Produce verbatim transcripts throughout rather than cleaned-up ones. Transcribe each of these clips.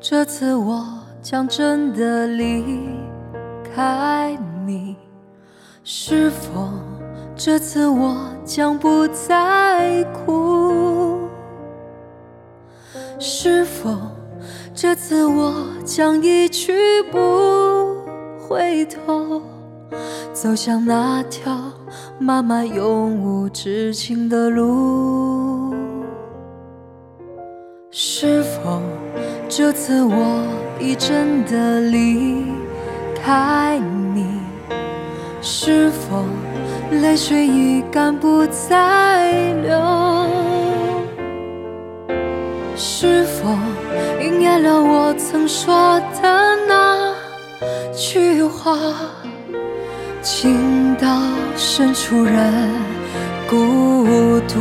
这次我将真的离开你，是否这次我将不再哭？是否这次我将一去不回头，走向那条漫漫永无止境的路？是否这次我已真的离开你？是否泪水已干不再流？是否应验了我曾说的那句话，情到深处人孤独？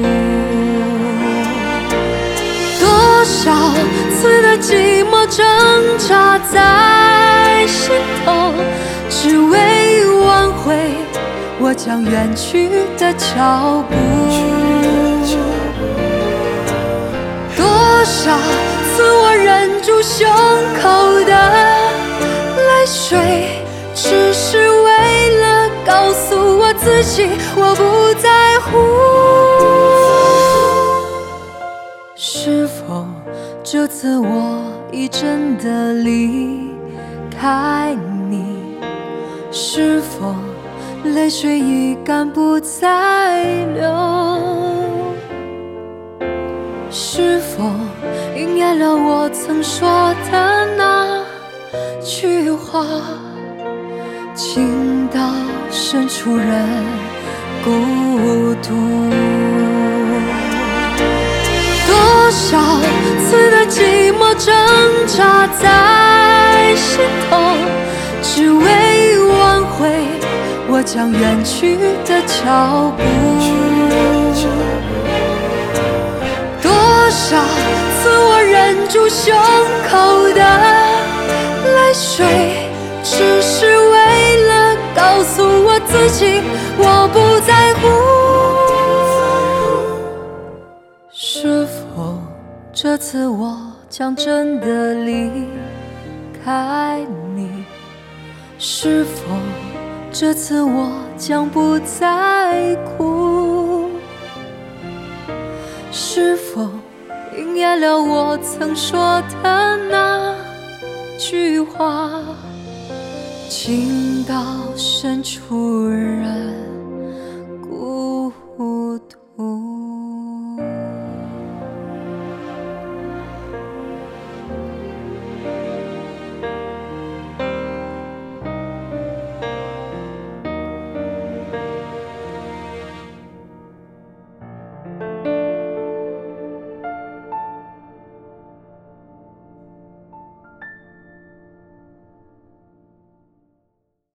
多少次的寂寞挣扎在心头，只为挽回我将远去的脚步。多少次我忍住胸口的泪水，只是为了告诉我自己我不在乎。是否这次我已真的离开你？是否泪水已干不再流？是否应验了我曾说的那句话，情到深处人孤独？多少次的寂寞挣扎在心头，只为挽回我将远去的脚步。多少次我忍住胸口的泪水，只是为了告诉我自己我不在乎。是否这次我将真的离开你？是否这次我将不再哭？是否应验了我曾说的那句话，情到深处人